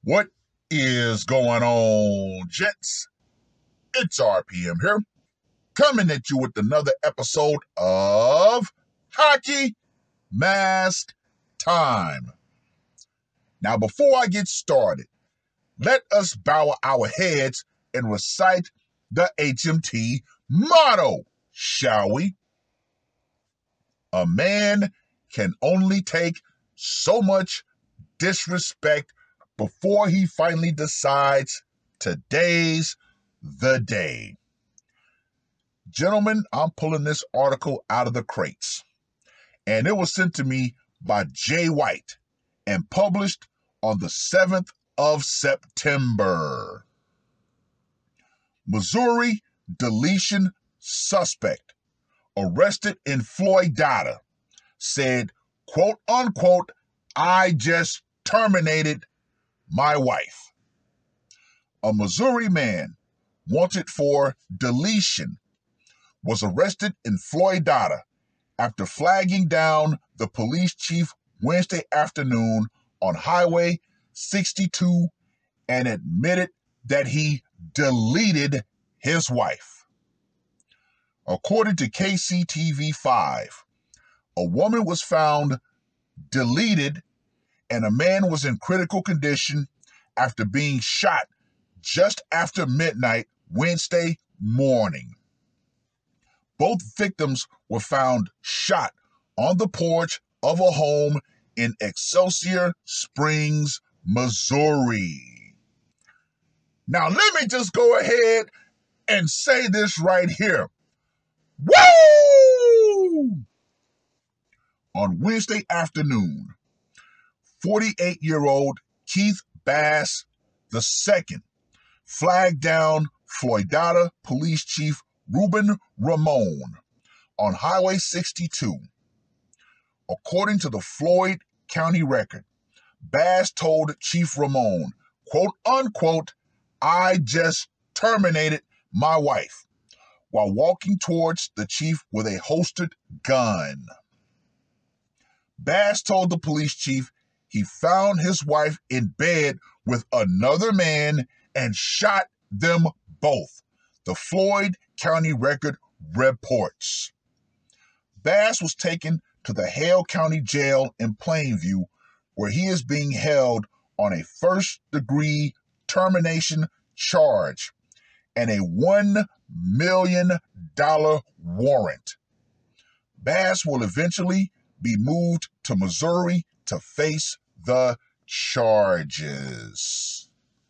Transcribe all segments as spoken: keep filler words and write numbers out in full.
What is going on, gents? It's R P M here, coming at you with another episode of Hockey Mask Time. Now, before I get started, let us bow our heads and recite the H M T motto, shall we? A man can only take so much disrespect before he finally decides today's the day. Gentlemen, I'm pulling this article out of the crates, and it was sent to me by Jay White and published on the seventh of September. Missouri deletion suspect arrested in Florida said, quote unquote, I just terminated my wife. A Missouri man wanted for deletion was arrested in Florida after flagging down the police chief Wednesday afternoon on Highway sixty-two and admitted that he deleted his wife. According to K C T V five, a woman was found deleted and a man was in critical condition after being shot just after midnight Wednesday morning. Both victims were found shot on the porch of a home in Excelsior Springs, Missouri. Now, let me just go ahead and say this right here. Woo! On Wednesday afternoon, forty-eight-year-old Keith Bass the second flagged down Florida Police Chief Ruben Ramon on Highway sixty-two. According to the Floyd County Record, Bass told Chief Ramon, quote unquote, I just terminated my wife, while walking towards the chief with a holstered gun. Bass told the police chief he found his wife in bed with another man and shot them both, the Floyd County Record reports. Bass was taken to the Hale County Jail in Plainview, where he is being held on a first-degree termination charge and a one million dollars warrant. Bass will eventually be moved to Missouri to face the charges.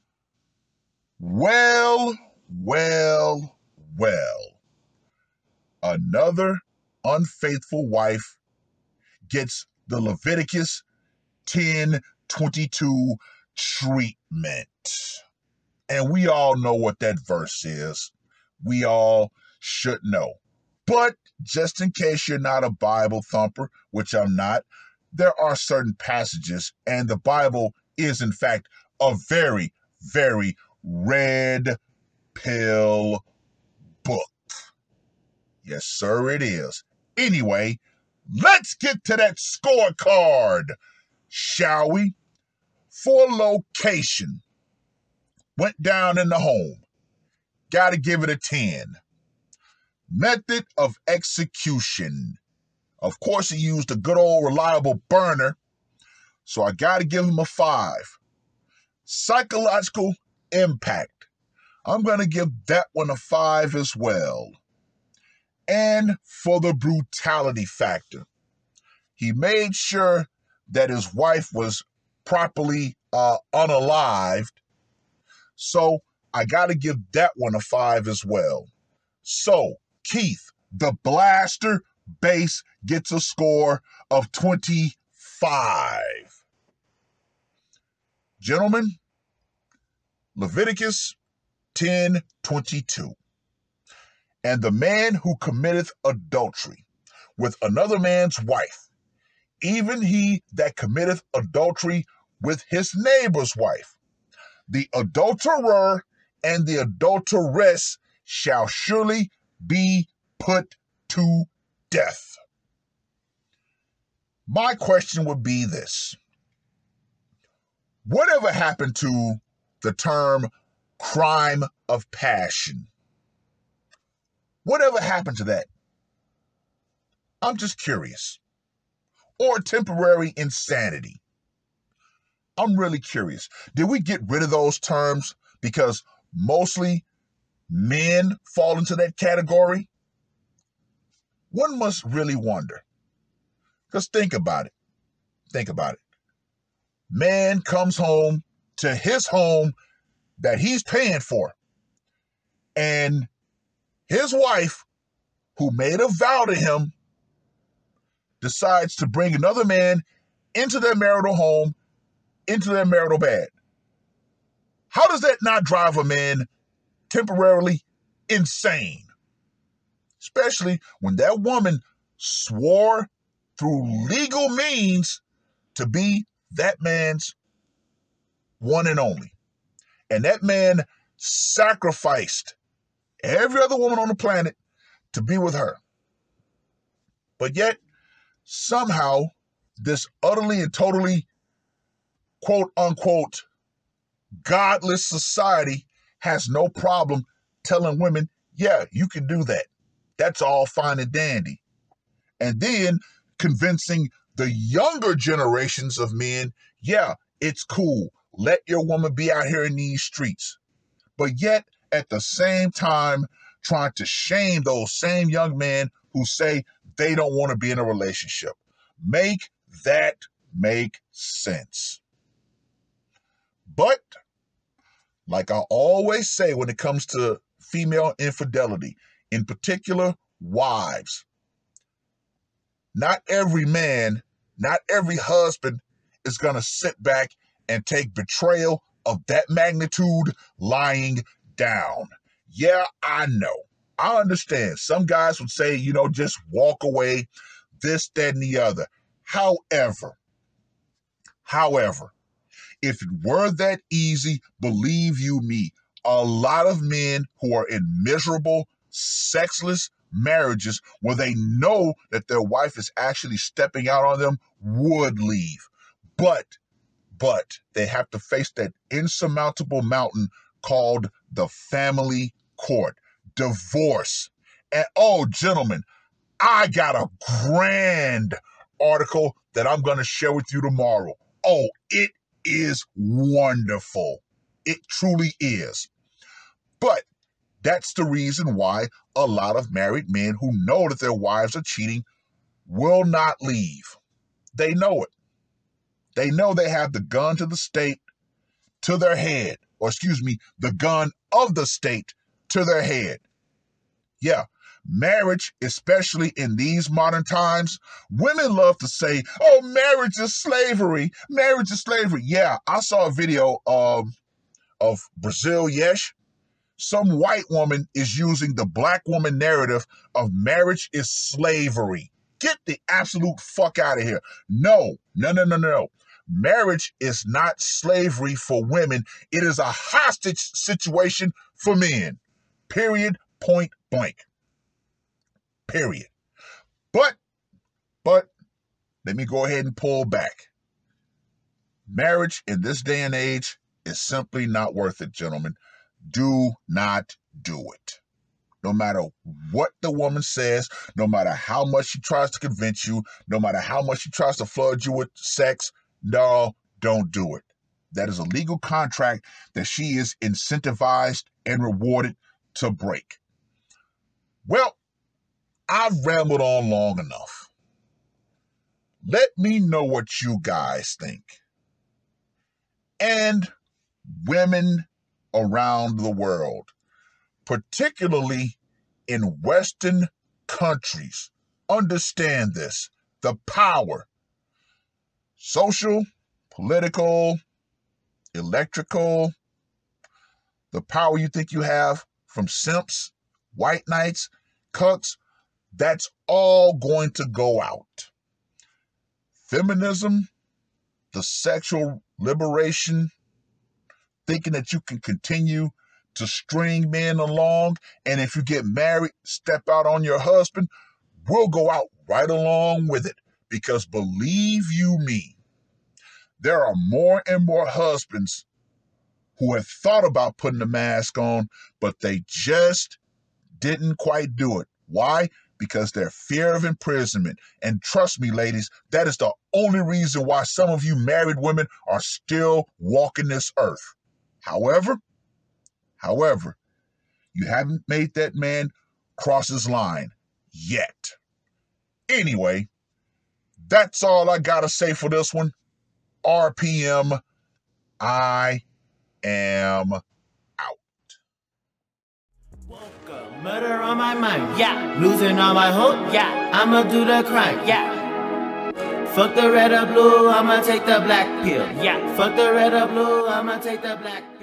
Well, well, well. Another unfaithful wife gets the Leviticus ten twenty-two treatment. And we all know what that verse is. We all should know. But just in case you're not a Bible thumper, which I'm not, there are certain passages, and the Bible is, in fact, a very, very red pill book. Yes, sir, it is. Anyway, let's get to that scorecard, shall we? For location, went down in the home. Got to give it a ten. Method of execution. Of course, he used a good old reliable burner, so I got to give him a five. Psychological impact. I'm going to give that one a five as well. And for the brutality factor, he made sure that his wife was properly uh, unalived, so I got to give that one a five as well. So, Keith, the Blaster Base, gets a score of twenty-five. Gentlemen, Leviticus ten twenty-two. And the man who committeth adultery with another man's wife, even he that committeth adultery with his neighbor's wife, the adulterer and the adulteress shall surely be put to death. My question would be this. Whatever happened to the term crime of passion? Whatever happened to that? I'm just curious. Or temporary insanity? I'm really curious. Did we get rid of those terms because mostly men fall into that category? One must really wonder. Because think about it. Think about it. Man comes home to his home that he's paying for. And his wife, who made a vow to him, decides to bring another man into their marital home, into their marital bed. How does that not drive a man temporarily insane? Especially when that woman swore through legal means to be that man's one and only. And that man sacrificed every other woman on the planet to be with her. But yet, somehow, this utterly and totally, quote unquote, godless society has no problem telling women, yeah, you can do that. That's all fine and dandy. And then convincing the younger generations of men, yeah, it's cool. Let your woman be out here in these streets. But yet, at the same time, trying to shame those same young men who say they don't want to be in a relationship. Make that make sense. But, like I always say when it comes to female infidelity, in particular, wives, not every man, not every husband is going to sit back and take betrayal of that magnitude lying down. Yeah, I know. I understand. Some guys would say, you know, just walk away, this, that, and the other. However, however, if it were that easy, believe you me, a lot of men who are in miserable, sexless marriages where they know that their wife is actually stepping out on them would leave. But, but they have to face that insurmountable mountain called the family court, divorce. And oh, gentlemen, I got a grand article that I'm going to share with you tomorrow. Oh, it is wonderful. It truly is. But that's the reason why a lot of married men who know that their wives are cheating will not leave. They know it. They know they have the gun to the state to their head, or excuse me, the gun of the state to their head. Yeah, marriage, especially in these modern times, women love to say, oh, marriage is slavery. Marriage is slavery. Yeah, I saw a video um, of Brazil Yesh. Some white woman is using the black woman narrative of marriage is slavery. Get the absolute fuck out of here. No, no, no, no, no. Marriage is not slavery for women. It is a hostage situation for men. Period. Point blank. Period. But, but, let me go ahead and pull back. Marriage in this day and age is simply not worth it, gentlemen. Do not do it. No matter what the woman says, no matter how much she tries to convince you, no matter how much she tries to flood you with sex, no, don't do it. That is a legal contract that she is incentivized and rewarded to break. Well, I've rambled on long enough. Let me know what you guys think. And women around the world, particularly in Western countries, understand this. The power, social, political, electrical, the power you think you have from simps, white knights, cucks, that's all going to go out. Feminism, the sexual liberation, thinking that you can continue to string men along, and if you get married, step out on your husband, will go out right along with it. Because believe you me, there are more and more husbands who have thought about putting the mask on, but they just didn't quite do it. Why? Because their fear of imprisonment. And trust me, ladies, that is the only reason why some of you married women are still walking this earth. However, however, you haven't made that man cross his line yet. Anyway, that's all I gotta say for this one. R P M, I am out. Murder on my mind, yeah. Losing all my hope, yeah. I'ma do the crime, yeah. Fuck the red or blue, I'ma take the black pill, yeah. Fuck the red or blue, I'ma take the black pill.